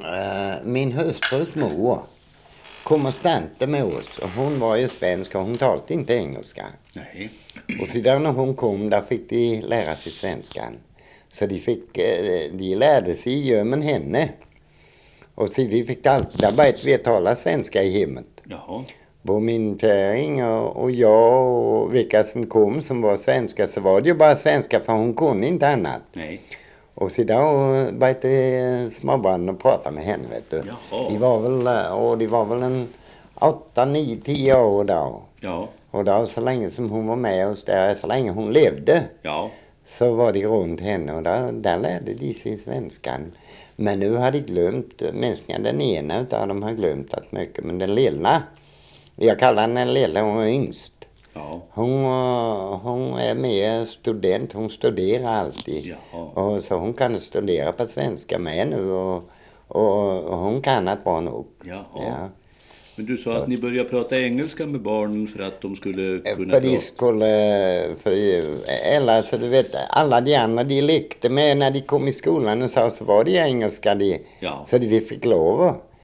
Min hustrus mor kom och stannade med oss. Och hon var ju svensk och hon talade inte engelska. Nej. Och sedan när hon kom där fick de lära sig svenskan. Så de lärde sig ju med henne. Och så vi fick alltid bara tala svenska i hemmet. Jaha. Både min käring och jag och vilka som kom som var svenska, så var det ju bara svenska för hon kunde inte annat. Nej. Och sedan var det småbarn och pratade med henne, vet du. Jaha. De var väl en 8, 9, 10 år då. Ja. Och då så länge som hon var med oss där, så länge hon levde, Ja. så var de runt henne och där lärde de sig svenskan. Men nu har de glömt, människan, den ena utav dem har glömt att mycket, men den lilla, jag kallar henne den lilla, hon är yngst. Ja. Hon är mer student, hon studerar alltid. Jaha. Och så hon kan studera på svenska med nu och hon kan att vara nog. Jaha. Ja. Men du sa Så. att ni började prata engelska med barnen för att de skulle kunna För de skulle, eller så du vet, alla de andra de lekte med när de kom i skolan och så var det engelska de. Ja. Så vi fick lov